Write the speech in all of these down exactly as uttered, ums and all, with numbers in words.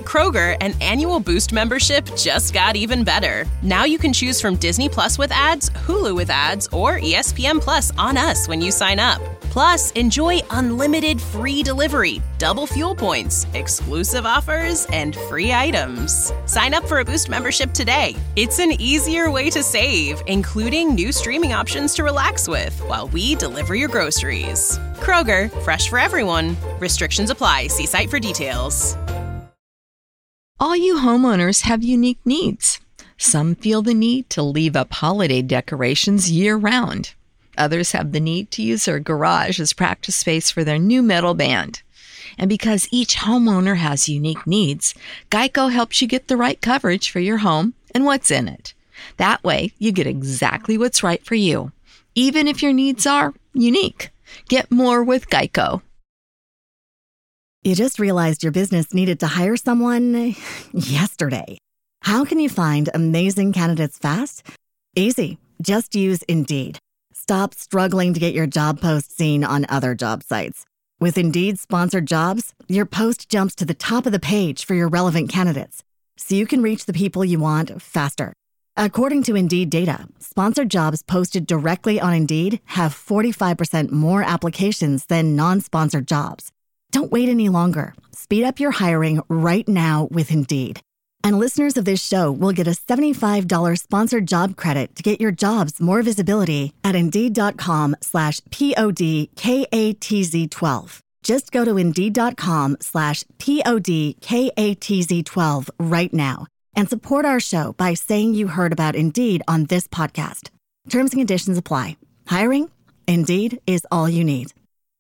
Kroger, an annual Boost membership just got even better. Now you can choose from Disney Plus with ads, Hulu with ads, or E S P N Plus on us when you sign up. Plus, enjoy unlimited free delivery, double fuel points, exclusive offers, and free items. Sign up for a Boost membership today. It's an easier way to save, including new streaming options to relax with while we deliver your groceries. Kroger, fresh for everyone. Restrictions apply. See site for details. All you homeowners have unique needs. Some feel the need to leave up holiday decorations year-round. Others have the need to use their garage as practice space for their new metal band. And because each homeowner has unique needs, Geico helps you get the right coverage for your home and what's in it. That way, you get exactly what's right for you, even if your needs are unique. Get more with Geico. You just realized your business needed to hire someone yesterday. How can you find amazing candidates fast? Easy. Just use Indeed. Stop struggling to get your job post seen on other job sites. With Indeed sponsored jobs, your post jumps to the top of the page for your relevant candidates, so you can reach the people you want faster. According to Indeed data, sponsored jobs posted directly on Indeed have forty-five percent more applications than non-sponsored jobs. Don't wait any longer. Speed up your hiring right now with Indeed. And listeners of this show will get a seventy-five dollars sponsored job credit to get your jobs more visibility at Indeed.com slash P-O-D-K-A-T-Z-12. Just go to Indeed.com slash P-O-D-K-A-T-Z-12 right now and support our show by saying you heard about Indeed on this podcast. Terms and conditions apply. Hiring? Indeed is all you need.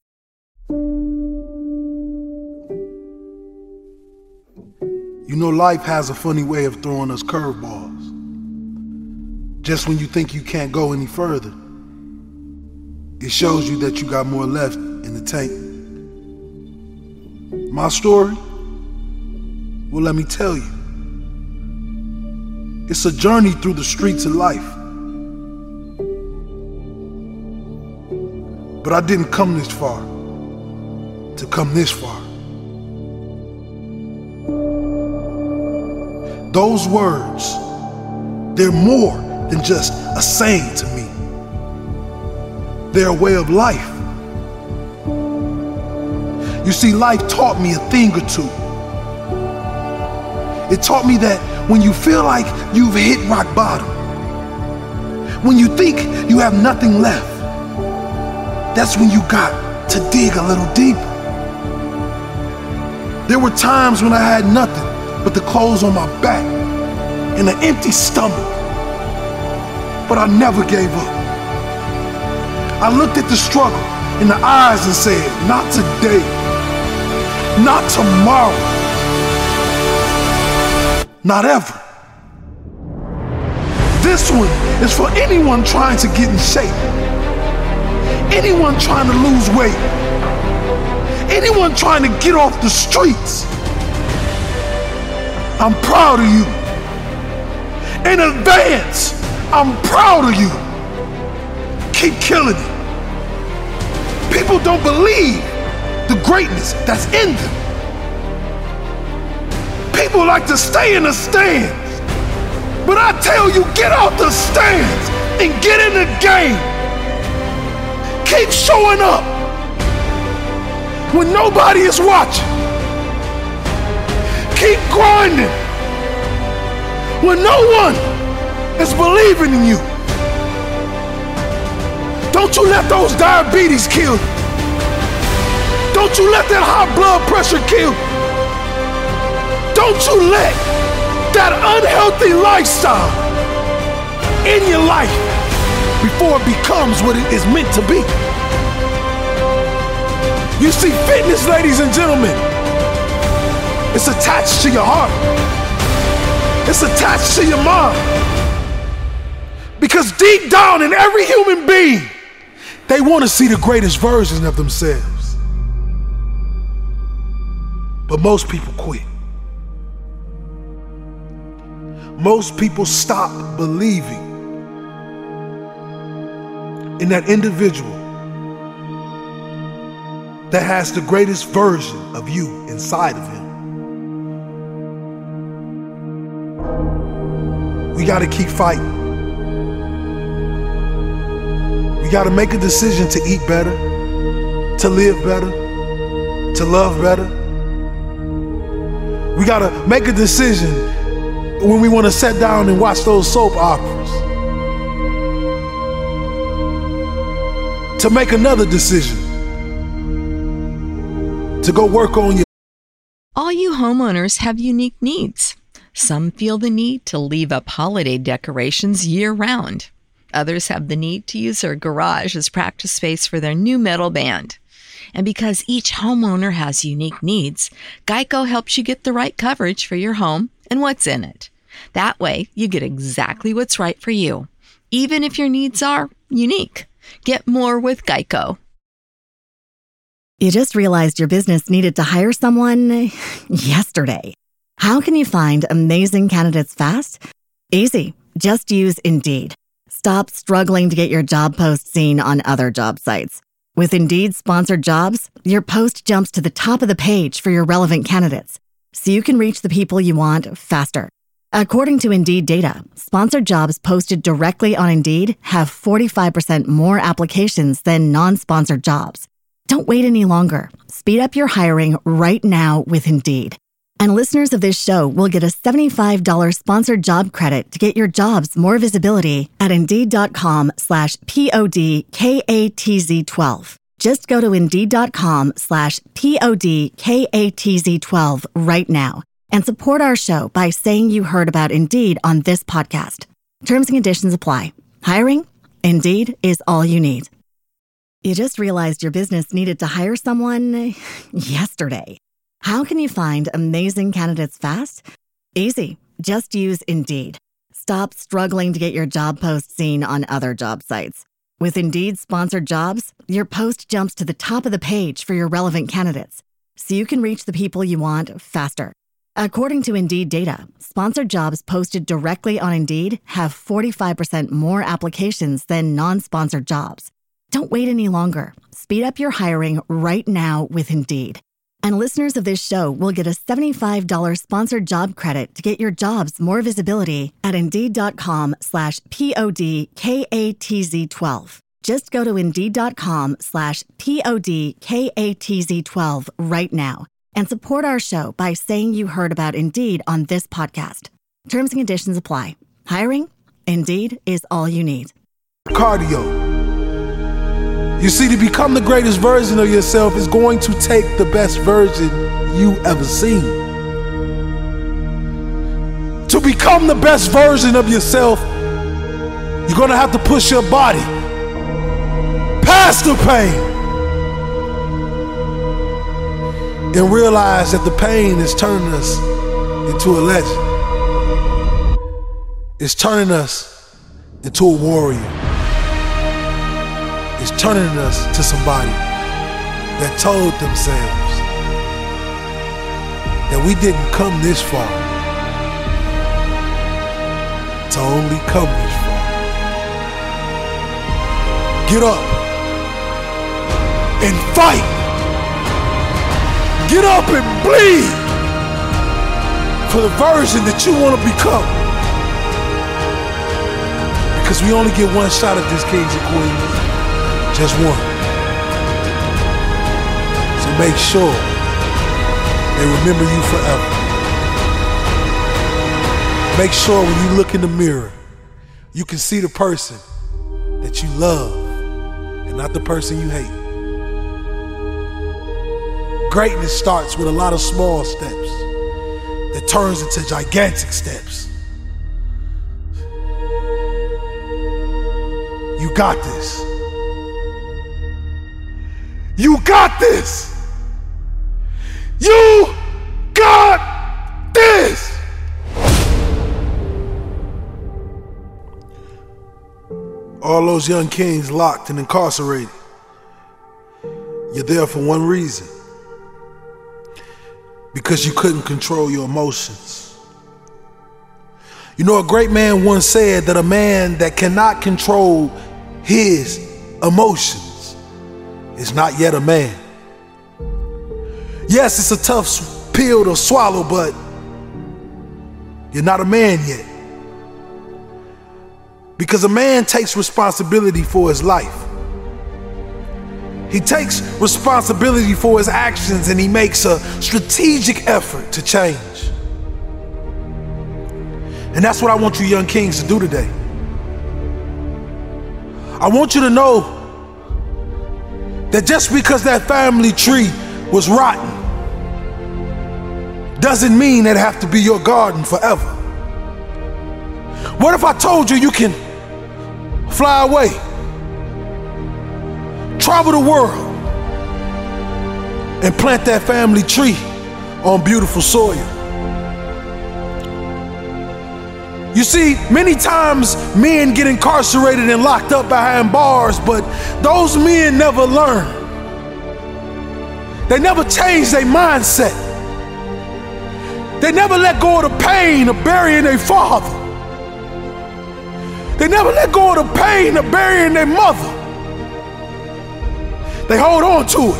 You know, life has a funny way of throwing us curveballs. Just when you think you can't go any further, it shows you that you got more left in the tank. My story? Well, let me tell you. It's a journey through the streets of life. But I didn't come this far to come this far. Those words, they're more than just a saying to me. They're a way of life. You see, life taught me a thing or two. It taught me that when you feel like you've hit rock bottom, when you think you have nothing left, that's when you got to dig a little deeper. There were times when I had nothing but the clothes on my back and an empty stomach. But I never gave up. I looked at the struggle in the eyes and said, not today, not tomorrow, not ever. This one is for anyone trying to get in shape, anyone trying to lose weight, anyone trying to get off the streets. I'm proud of you. In advance, I'm proud of you. Keep killing it. People don't believe the greatness that's in them. People like to stay in the stands, but I tell you, get out the stands and get in the game. Keep showing up when nobody is watching. Keep grinding when no one is believing in you. Don't you let those diabetes kill you. Don't you let that high blood pressure kill you. Don't you let that unhealthy lifestyle in your life before it becomes what it is meant to be. You see, fitness, ladies and gentlemen, it's attached to your heart. It's attached to your mind. Because deep down in every human being, they want to see the greatest version of themselves. But most people quit. Most people stop believing in that individual that has the greatest version of you inside of him. We got to keep fighting. We got to make a decision to eat better, to live better, to love better. We got to make a decision when we want to sit down and watch those soap operas, to make another decision, to go work on your. All you homeowners have unique needs. Some feel the need to leave up holiday decorations year-round. Others have the need to use their garage as practice space for their new metal band. And because each homeowner has unique needs, Geico helps you get the right coverage for your home and what's in it. That way, you get exactly what's right for you, even if your needs are unique. Get more with Geico. You just realized your business needed to hire someone yesterday. How can you find amazing candidates fast? Easy. Just use Indeed. Stop struggling to get your job post seen on other job sites. With Indeed sponsored jobs, your post jumps to the top of the page for your relevant candidates, so you can reach the people you want faster. According to Indeed data, sponsored jobs posted directly on Indeed have forty-five percent more applications than non-sponsored jobs. Don't wait any longer. Speed up your hiring right now with Indeed. And listeners of this show will get a seventy-five dollars sponsored job credit to get your jobs more visibility at Indeed.com slash P-O-D-K-A-T-Z-12. Just go to Indeed.com slash P-O-D-K-A-T-Z-12 right now and support our show by saying you heard about Indeed on this podcast. Terms and conditions apply. Hiring? Indeed is all you need. You just realized your business needed to hire someone yesterday. How can you find amazing candidates fast? Easy. Just use Indeed. Stop struggling to get your job post seen on other job sites. With Indeed sponsored jobs, your post jumps to the top of the page for your relevant candidates, so you can reach the people you want faster. According to Indeed data, sponsored jobs posted directly on Indeed have forty-five percent more applications than non-sponsored jobs. Don't wait any longer. Speed up your hiring right now with Indeed. And listeners of this show will get a seventy-five dollars sponsored job credit to get your jobs more visibility at Indeed.com slash P-O-D-K-A-T-Z-12. Just go to Indeed.com slash P-O-D-K-A-T-Z-12 right now and support our show by saying you heard about Indeed on this podcast. Terms and conditions apply. Hiring? Indeed is all you need. Cardio. You see, to become the greatest version of yourself is going to take the best version you ever seen. To become the best version of yourself, you're going to have to push your body past the pain and realize that the pain is turning us into a legend. It's turning us into a warrior. It's turning us to somebody that told themselves that we didn't come this far to only come this far. Get up and fight. Get up and bleed for the version that you want to become. Because we only get one shot at this, kings and queens. Just one. So make sure they remember you forever. Make sure when you look in the mirror, you can see the person that you love and not the person you hate. Greatness starts with a lot of small steps that turns into gigantic steps. You got this. You got this. You got this. All those young kings locked and incarcerated. You're there for one reason. Because you couldn't control your emotions. You know, a great man once said that a man that cannot control his emotions is not yet a man. Yes, it's a tough pill to swallow, but You're not a man yet. Because a man takes responsibility for his life. He takes responsibility for his actions and he makes a strategic effort to change. And that's what I want you young kings to do today. I want you to know that just because that family tree was rotten doesn't mean it have to be your garden forever. What if I told you you can fly away, travel the world, and plant that family tree on beautiful soil? You see, many times men get incarcerated and locked up behind bars, but those men never learn. They never change their mindset. They never let go of the pain of burying their father. They never let go of the pain of burying their mother. They hold on to it.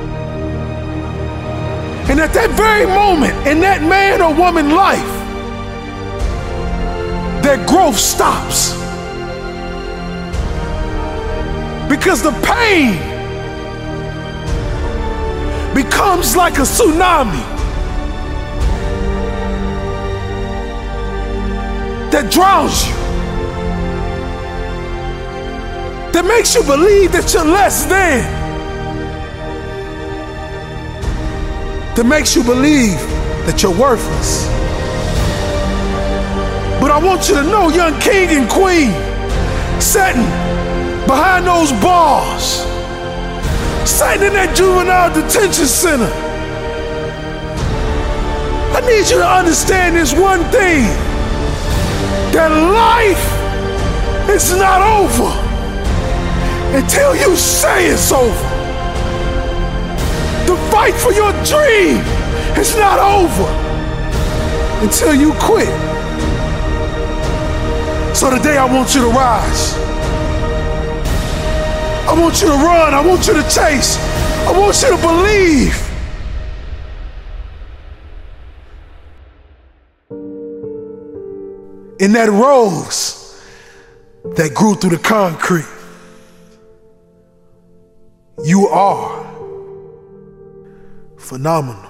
And at that very moment, in that man or woman's life, their growth stops. Because the pain becomes like a tsunami that drowns you, that makes you believe that you're less than, that makes you believe that you're worthless. But I want you to know, young king and queen, sitting behind those bars, sitting in that juvenile detention center, I need you to understand this one thing, that life is not over until you say it's over. The fight for your dream is not over until you quit. So today I want you to rise. I want you to run. I want you to chase. I want you to believe. In that rose that grew through the concrete. You are phenomenal.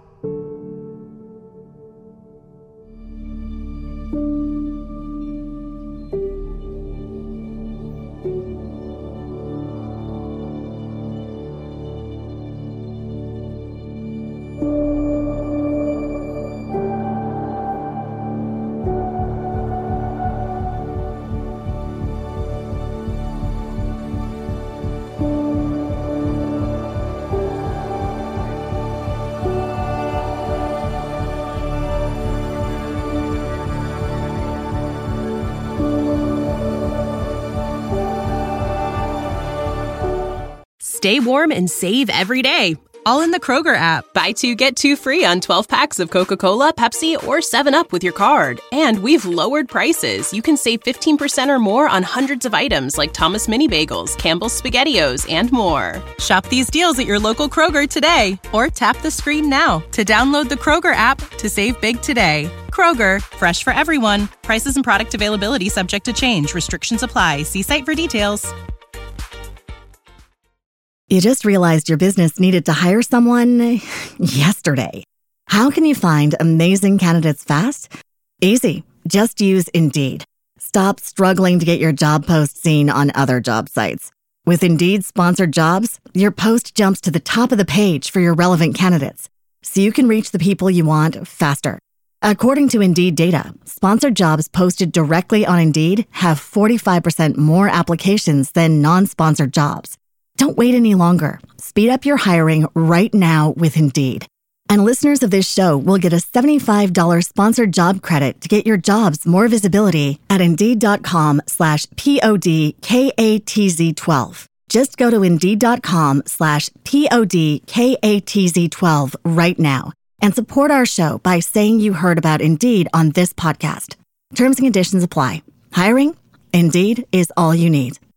Stay warm and save every day, all in the Kroger app. Buy two, get two free on twelve packs of Coca-Cola, Pepsi, or seven up with your card. And we've lowered prices. You can save fifteen percent or more on hundreds of items like Thomas Mini Bagels, Campbell's SpaghettiOs, and more. Shop these deals at your local Kroger today, or tap the screen now to download the Kroger app to save big today. Kroger, fresh for everyone. Prices and product availability subject to change. Restrictions apply. See site for details. You just realized your business needed to hire someone yesterday. How can you find amazing candidates fast? Easy. Just use Indeed. Stop struggling to get your job post seen on other job sites. With Indeed sponsored jobs, your post jumps to the top of the page for your relevant candidates, so you can reach the people you want faster. According to Indeed data, sponsored jobs posted directly on Indeed have forty-five percent more applications than non-sponsored jobs. Don't wait any longer. Speed up your hiring right now with Indeed. And listeners of this show will get a seventy-five dollars sponsored job credit to get your jobs more visibility at Indeed.com slash P-O-D-K-A-T-Z-12. Just go to Indeed.com slash P-O-D-K-A-T-Z-12 right now and support our show by saying you heard about Indeed on this podcast. Terms and conditions apply. Hiring? Indeed is all you need.